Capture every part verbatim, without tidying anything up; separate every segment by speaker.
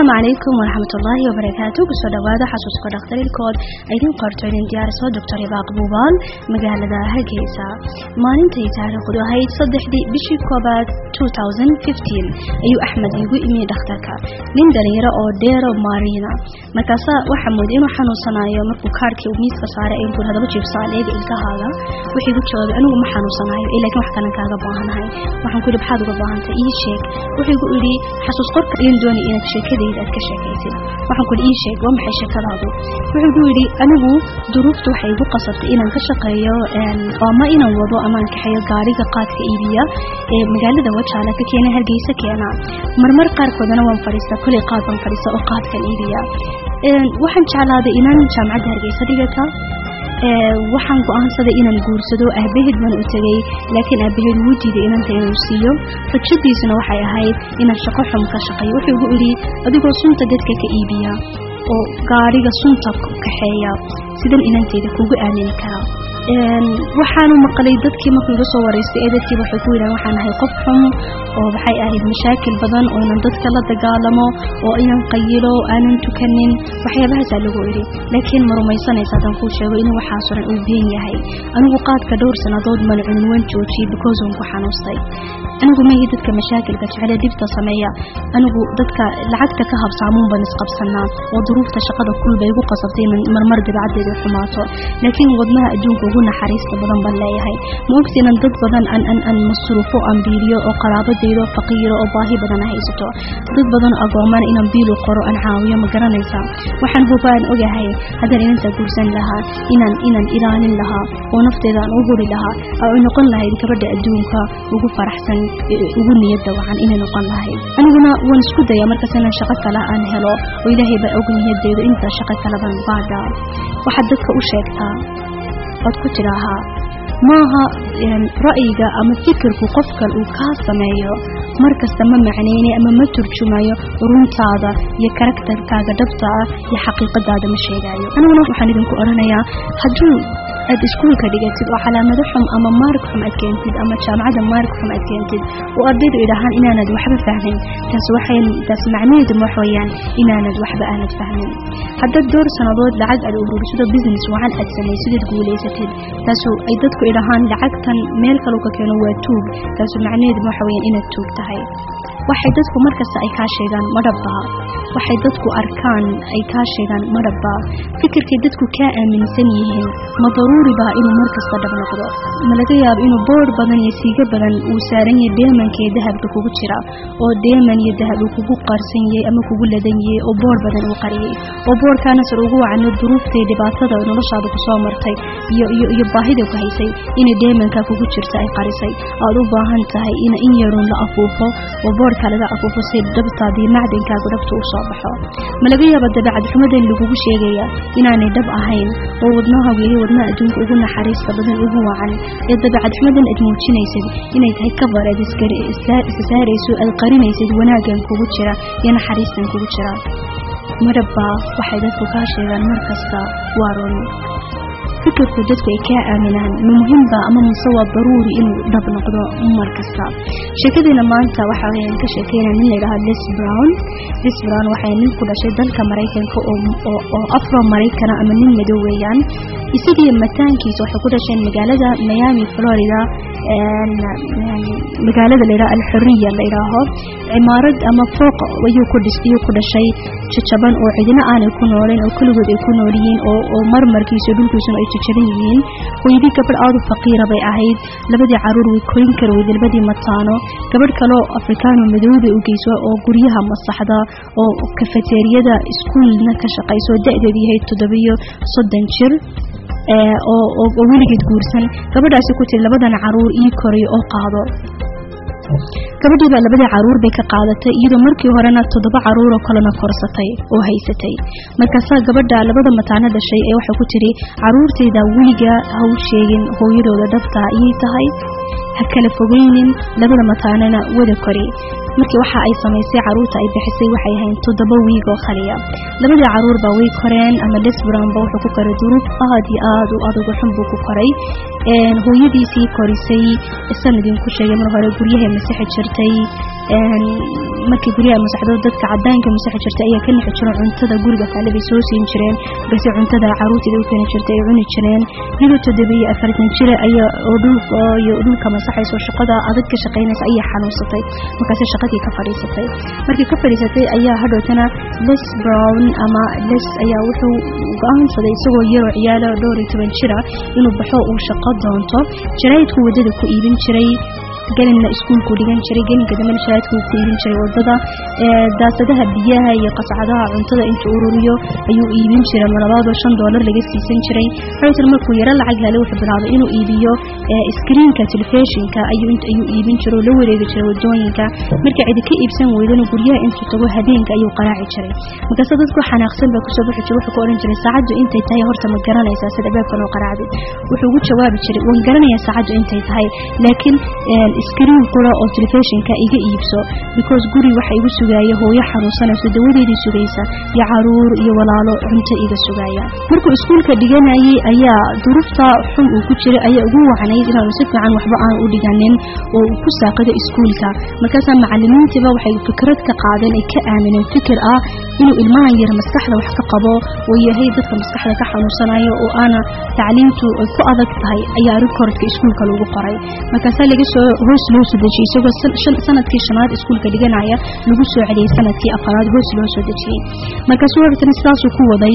Speaker 1: السلام عليكم ورحمة الله وبركاته. بسم الله هذا حسوس قد اختار الكود أيدين قرطين ديار صو دكتور يباق بوبال مجال ذا هالكيسة ما ننتهي تاريخ خدوا هاي تصدح دي بشي كوبات ألفين وخمستاشر أيو أحمد يقول إمي دختك من دليرة أو ديرة مارينا مكاسا وحمود إنه حنو صنايع مركو كاركي وميس كسارة إن كل هذا بتشوف صالح إلك هذا وحيقول شباب أنا ما حنو صنايع إلا كم حكنا كذا بعهن هاي وحنقول بحاجة بعهن تأيي شيء وحيقول لي حسوس قرط يندوني إنك شيء كذا إذا كشكيتي وحنقول إيه شيء ومحي شكل هذا وحيقول لي أنا هو ظروفته حيقول قصدت إن كشقية وما إن وضوء أمان كحياة قاري قات كإيبيا مجال ذا وجه على كينا هالجيسة كينا مرمر قارك ودنا وانفريسة كل قات وانفريسة وقات كإيبيا وحن على هذا إنان جامعة هالجيسة ديجتا waxaan go'aansaday inaan guursado aabaheed baan u tagay laakiin aabaheed wuu diiday inaan taynuusiyo rajadiisuna waxay ahayd inaan shaqo xum ka shaqeeyo wuxuu igu yiri adigoo sunta dadka ka iibiya oo gaariga sunta ka kaxeeya sidan inanteeda kugu aamin kara waxaan maqlay dadkii markii iga soo wareystay ee dadkii waxay ku yiraahdeen waxaan ahay qof xum oo waxay ahayd mashaakil badan oo inaan dadka la dagaalamo oo inaan qayilo aanan tukanin waxyaabahaas lagu yiri laakiin ma rumaysanaysaa tan ku sheego in waxa suran uu been yahay anigu qaadka dhowr sanadood ma cunin waan joojiyay because aan ku xanuustay anigu ma yidhi dadka mashaakilka jecel dibta sameeya anigu dadka lacagta ka habsaamoon baan isqabsanaa oo duruufta shaqada kulba igu qasabtay marmar dibcadeeda xumaato laakiin wadnaha adduunka ugu naxariista badan baan leeyahay ma ogtiin dad badan an an an masruufo aan biiliyo oo qaraabadeyda faqiiro oo baahi badan haysto dad badan agooman inaan biil u qoro aan caawiyo ma garanaysaa waxaan hubaan ogahay haddii inta guursan lahaa inaan inaan ilaalin lahaa oo nafteeda aan u huri lahaa oo noqon lahayd gabadha adduunka ugu faraxsan ugu niyada waxaan inay noqon lahayd aniguna waan isku dayaa markaas inaan shaqo kale aan helo oo ilaahay baa og niyadeedu inta shaqo kale baan baada waxa dadka u sheegtaa qad ku tiraaha maaha ra'yiga ama fikirku qofkan uu ka sameeyo markasta ma macneeyay ama ma turjumayo runtaada iyo karakterkaaga dhabta ah iyo xaqiiqadaada ma sheegayo aniguna waxaan idinku oranayaa haddii aad iskuulka dhigatid oo calaamado xum ama mark xum aad keentid ama jaamacada mark xum aad keentid oo ardaydu ilaahan inaanad waxba fahmin taas waxay taas macnaheedu waxayaan inaanad waxba aanad fahmin hadda door sanadood lacag aad ururiso business waxaan aad sameeysid guuleysatid taas ay dadku ilaahan lacagtan meel kale ka keeno waa tuug taas macnaheedu waxayaan inaad tuug tahay waxay dadku markasta ay ka sheegaan madhabba waxay dadku arkaan ay ka sheegaan madhabba fikirkii dadku ka aaminsan yihiin ma daruuri baa inuu markasta dhab noqdo ma laga yaabo inuu boor badan iyo siiga badan uu saaran yahay deemanka dahabka kugu jira oo deeman iyo dahab uu kugu qarsan yahay ama kugu ladan yahay oo boor badan uu qariyay oo boorkaana sar ugu wacno duruufta dhibaatada noloshaada ku soo martay iyo iyo iyo baahida ku haysay in deemanka kugu jirta ay qarisay aad u baahan tahay in in yarun la afuufo oo boor kala afuufo si dhabtaadii macdankaaga dhabta u soo baxo ma laga yaabo dabeecad xumada lagu sheegaya inaanay dhab ahayn oo wadnaha weeye wadnaha adduunka ugu naxariista badan ugu wacan ee dabeecad xumadan aad muujinaysid inay tahay kabar aad iskari issaarayso aad qarinaysid wanaagan kugu jira iyo naxariistan kugu jira maraba waxay dadku ka sheegaan markasta waa run fikirku dadku ay ka aaminaan muhiimba ama musawa daruuri inuu dhab noqdo markasta sheekadina maanta waxa weeyaan ka sheekeynaa nin la yiraahdo Les Brown Les Brown waxa nin ku dhashay dalka Mareykanka oo oo afro Mareykan ama nin madow weeyaan isagii mataankiisa waxa ku dhashay magaalada Miami Florida ee magaalada la yiraahdo Al-Hurriya la yiraahdo imaarad ama fooq ayuu ku dhistay ku dhashay jajaban oo cidina aanay ku nooleen oo kaligood ay ku noolyihiin oo oo marmarkiisa dhulkiisa ay jajaban yihiin hooyadii gabadh aad u faqiir bay ahayd labadii caruur way korin karway labadii mataano gabadh kale oo Afrikaan madowda u geyso oo guryaha masaxda oo cafeteriada iskuulna ka shaqeyso da'deedu yahay toddoba iyo soddon jir ee oo oo wiligeed guursan gabadhaasi ku tii labadan caruur ii koray oo qaado gabadhii baa labada caruur bay ka qaadatay iyadoo markii horena toddoba caruur oo kale korsatay oo haysatay markaas gabadha labada mataana dhashay ee waxa ku tiri caruurteeda wiliga ha u sheegin hooyadooda dhabta ay tahay ha kala fogeynin labada mataanana wada kori markii waxa ay sameysay caruurta ay bixisay waxay ahayn toddoba wiig oo khaliya labada caruur baa way koreen ama Les Brown baa wuxuu ku koray duruuf aad iyo aad u adag xun buu ku koray een hooyadiisii korisay sanadin ku sheegay mar hore guryaha masixi jirtay een markii guriga masaxdo dadka cadaanka masax jirtay ayaa ka nixi jiray cuntada guriga kale bay soo siin jireen balse cuntada caruurtida u keenay jirtay ay cuni jireen iyadoo toddobiyo afartan jir ayaa oo dhulka iyo dhulka masaxayso shaqada adag ka shaqeynaysa ayaa xanuunsatay markaas shaqadii ka fadhiisatay markii ka fadhiisatay ayaa hadhootana Les Brown ama Les ayaa wuxuu go'aansaday isagoo yaro ciyaalo dhowr iyo toban jir inuu baxo uu shaqo doonto jaraydku wadada ku iibin jiray galina iskuulku dhigan jiray galinka dambe shaadku ku iibin jiray wadada ee daasadaha biyaha iyo qascadaha cuntada inta ururiyo ayuu iibin jiray malabaad shan dollar laga siisan jiray hay'ad markuu yara lacag helay wuxuu bilaabay inuu iibiyo screenka televisionka ayuu inta ayuu iibin jiray la wareegi jiray wadooyinka markii cid ka iibsan weydana guryaha intuu tago habeenka ayuu qaraaci jiray markaas dadku xanaaqsan ba ku soo bixi jiray wuxuu ku oran jiray saacadu intay tahay horta ma garanaysaa sida beebkan oo qaraacday wuxuu ugu jawaabi jiray waan garanayaa saacadu intay tahay laakiin screen qura oo televisionka iga iibso because guri waxa igu sugaaya hooyo xanuunsanayso dawadeedii sugaysa iyo caruur iyo walaalo cunto iga sugaya markuu iskuulka dhiganayay ayaa duruufta xun uu ku jiray ayaa ugu wacnayd inuu si fiican waxba aan u dhiganin oo uu ku saaqado iskuulka markaas macallimiintiba waxay fikrad ka qaadeen ay ka aamineen fikir ah inuu ilmaha yar maskaxda wax ka qabo oo yahay dadka maskaxda ka xanuunsanayo oo ana tacliintu ay ku adag tahay ayaa recordka iskuulka lagu qoray markaas laga soo hoos loo soo dejiyay isagoo sanadkii shanaad iskuulka dhiganaya lagu soo celiyay sanadkii afraad hoos loo soo dejiyay markaas warbixin sidaas ku waday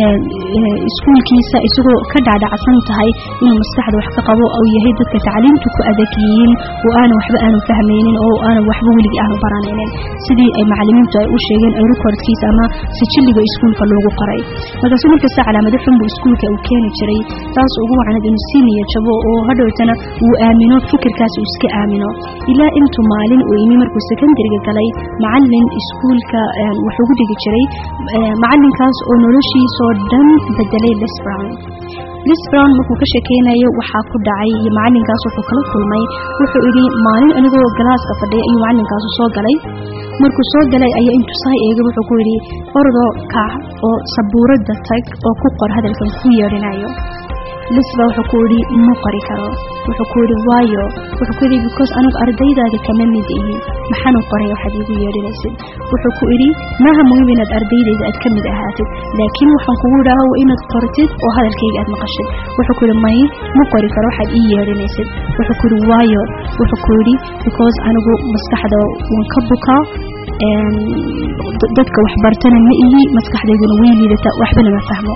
Speaker 1: iskuulkiisa isagoo ka dhaadhacsan tahay inuu maskaxda wax ka qabo oo yahay dadka tacliintu ku adagyiin oo aan waxba aan fahmaynin oo aan waxba waliga aan baranaynin sidii ay macallimiintu ay u sheegeen ay recordkiisa ama sijiliga iskuulka loogu qoray markaas markii sa calaamado xun buu iskuulka uu keenay jiray taas ugu wacnad inuu siiniyo jabo oo hadhowtana uu aamino fikirkaas uu iska aamino ilaa intuu maalin uu imi markuu secondary galay macallin iskuulka wuxuu ugu dhigi jiray macallinkaas oo noloshiisa oo dhan bedelay Les Brown Les Brown markuu ka sheekeynayo waxa ku dhacay iyo macallinkaas wuxuu kala kulmay wuxuu yiri maalin anigoo galaaska fadhiya ayuu macallinkaas soo galay markuu soo galay ayaa intuu sahay eegay wuxuu ku yiri ordo ka oo sabuurada tag oo ku qor hadalkan ku yeerinayo Les Brown wuxuu ku yiri ma qori karo wuxuu ku yiri waayo wuxuu ku yiri because anigu ardaydaada kama mid ihi maxaan u qoray waxa igu yeerinaysid wuxuu ku yiri maaha muhiim inaad ardaydeeda aad ka mid ahaatid laakiin waxaan kugu raawo inaad qortid oo hadalkayga aad maqashid wuxuu ku yiri may ma qori karo waxa ii yeerinaysid wuxuu ku yiri waayo wuxuu ku yiri because anigu maskaxda waan ka bukaa een dadka wax bartana ma ihi maskaxdeeduna way liidata waxba ma fahmo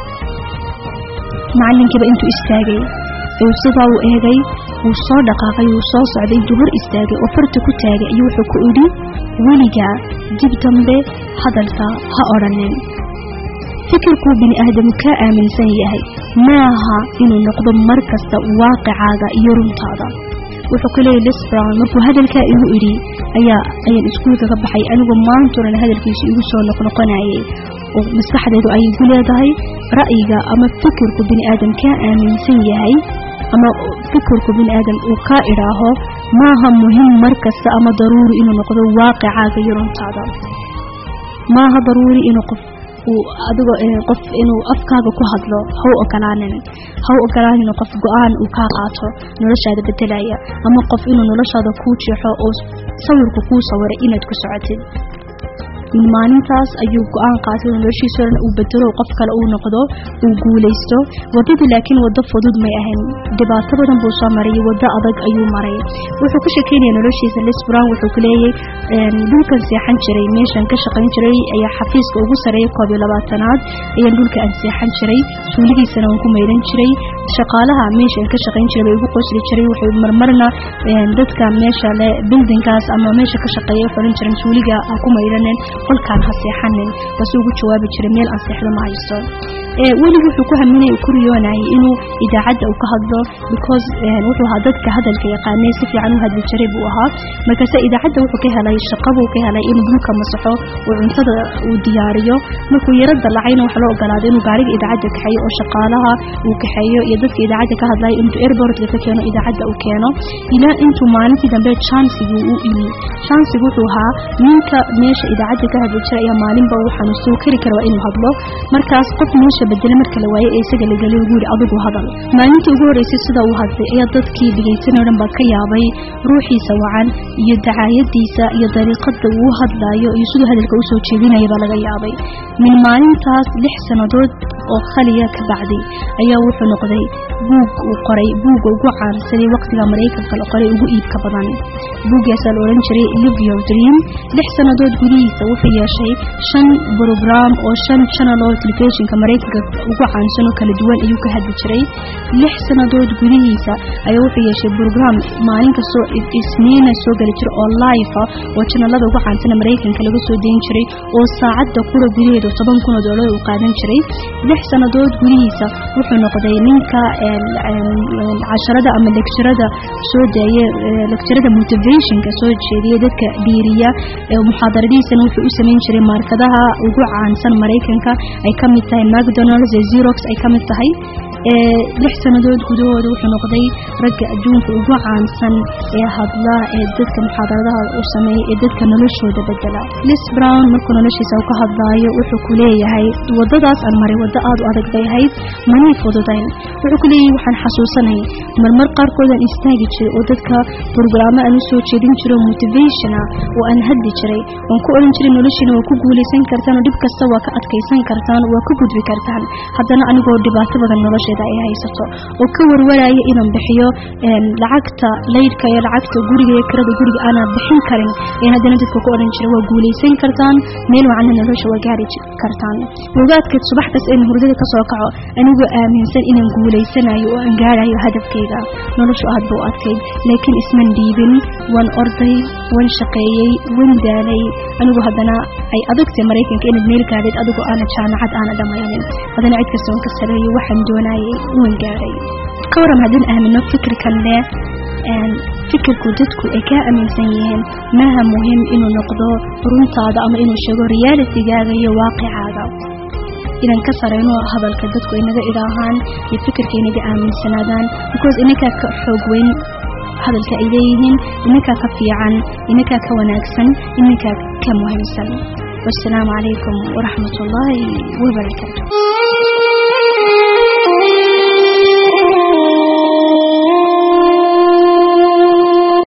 Speaker 1: macallinkiiba intuu istaagay ayuu sidaa u eegay wuu soo dhaqaaqay wuu soo socday intuu hor istaagay oo farta ku taagay ayuu wuxuu ku yidhi weliga dib dambe hadalka ha odhanin fikirkuu bini aadamku ka aaminsan yahay maaha inuu noqdo mar kasta waaqicaaga iyo runtaada wuxuu ku leeyahay Les Brown markuu hadalka igu yidhi ayaa ayaan iskuulka ka baxay anigoo maanturan hadalkiisa igu soo noqnoqonayay oo maskaxdeedu ay ku leedahay ra'yiga ama fikirku bini aadam ka aaminsan yahay ama fikirku bini aadam uu ka iraaho maaha muhiim markasta ama daruuri inuu noqdo waaqicaaga iyo runtaada maaha daruuri inuu qof uu adigo qof inuu afkaaga ku hadlo haw ogolaanin haw ogolaanin qof go'aan uu ka qaato noloshaada bedelaya ama qof inuu noloshaada ku jeexo oo sawirku ku sawiray inaad ku socotid من maalintaas ayuu go'aan qaatay noloshiisa uu bedelo qof kale uu noqdo uu guuleysto wadada laakiin wada fudud ma ahayn dhibaato badan buu soo maray wada adag ayuu maray wuxuu ka sheekeeyay noloshiisa Les Brown wuxuu ku leeyahay dhulkan seexan jiray meeshan ka shaqayn jiray ayaa xafiiska ugu sareeyay koob iyo labaatanaad ayaa dhulka aan seexan jiray suuligiisana uu ku meelan jiray shaqaalaha meeshan ka shaqayn jiray ugu qosli jiray wuxuu marmarna dadka meesha le buildingkaas ama meesha ka shaqeeyay furan jiray suuliga ku meelaneen qolkaan ha seexanin bas ugu jawaabi jiray meel aan seexdo ma haysto ee wali wuxuu ku haminay ku riyoonay inuu idaacada uu ka hadlo because wuxuu ahaa dadka hadalka yaqaanay si fiican u hadli jiray buu ahaa markaas idaacada wuxuu ka helay shaqo uu ka helay inuu dhulka masaxo oo cuntada uu diyaariyo markuu yarada lacayna waxa loo ogolaaday inuu gaariga idaacada ka xayo oo shaqaalaha uu ka xayo iyo dadka idaacada ka hadlay inuu airport ka keeno idaacada uu keeno ilaa intuu maalintii dambe chance uu imi chance wuxuu ahaa ninka meesha idaacada ka hadli jiray maalin baa waxaan soo kari karaa inuu hadlo markaas qof meesha noloshiisa bedel marka la waayay ee isaga la galay guuri adigu hadal maalintii ugu horeysay sida uu hadlay ayaa dadkii dhageysanay dhan ba ka yaabay ruuxiisa wacan iyo dacaayadiisa iyo dariiqada uu hadlayo iyo sidoo hadalka uu soo jeedinayo baa laga yaabay min maalintaas lix sanadood oo khaliya ka bacday ayaa wuxuu noqday buug uu qoray buug ugu caansan waqtiga Mareykanka la qoray ugu iibka badan buugaas la oran jiray Live Your Dream lix sanadood gudihiisa wuxuu yeeshay shan program oo shan channel oo television-ka Mareykanka ugu caansan oo kala duwan ayuu ka hadli jiray lix sanadood gudihiisa ayaa wuxuu yeeshay program maalin kasta isniina soo gali jiray oo live ah oo channelada ugu caansan Mareykanka laga soo deyn jiray oo saacada kula gudaheeda toban kun oo dollar uu qaadan jiray lix sanadood gudihiisa wuxuu noqday ninka casharada ama lecturada soo daayay lecturada motivationka soo jeediya dadka dhiiriya ee muxaadaradiisana wuxuu u sameyn jiray markadaha ugu caansan Mareykanka ay ka mid tahay McDonald's iyo Xerox ay ka mid tahay ee lix sanadood gudahooda wuxuu noqday ragga adduunka ugu caansan ee hadla ee dadka muxaadaradaha u sameeyay ee dadka noloshooda bedela Les Brown markuu noloshiisa ka hadlaayo wuxuu ku leeyahay wadadaas aan maray wada aad u adag bay ahayd mani fududayn wuxuu ku leeyahay waxaan xasuusanay marmar qaarkood aan istaagi jiray oo dadka programma aan soo jeedin jiray motivation oo aan hadli jiray oo ku oran jiray noloshiina waa ku guuleysan kartaan oo dib kasta waa ka adkeysan kartaan waa ku gudbi kartaan haddana anigoo dhibaato badan nolosheeda ay haysato oo ka warwaraya inaan bixiyo lacagta leydka iyo lacagta guriga iyo kirada guriga aan bixin karin ee haddana dadka ku oran jiray waa guuleysan kartaan meel wacan nolosha waa gaari kartaan wadaadka subaxdaas in hurdada ka soo kaco anigu aaminsan inaan guuleysanayo oo aan gaarayo hadafkayga noloshu aad buu adkay laakiin isman dhiibin waan orday waan shaqeeyay waan daalay anigu haddana ay adagtay Mareykanka in meel gaadid adigu aan jaamacad aan dhamaynin haddana cid kasta oo ka sareeyo waxaan doonayay waan gaaray ka waran hadin aamino fikirkan leh een fikirku dadku ay ka aaminsan yihiin maaha muhiim inuu noqdo runtaada ama inuu sheego reality-gaaga iyo waaqicaaga inaan ka sareyno hadalka dadku inaga ilaahaan iyo fikirka inaga aaminsanaadaan because inaka ka xoog weyn hadalka ay leeyihiin inaka ka fiican inaka ka wanaagsan inaka ka muhiimsan والسلام عليكم ورحمة الله وبركاته.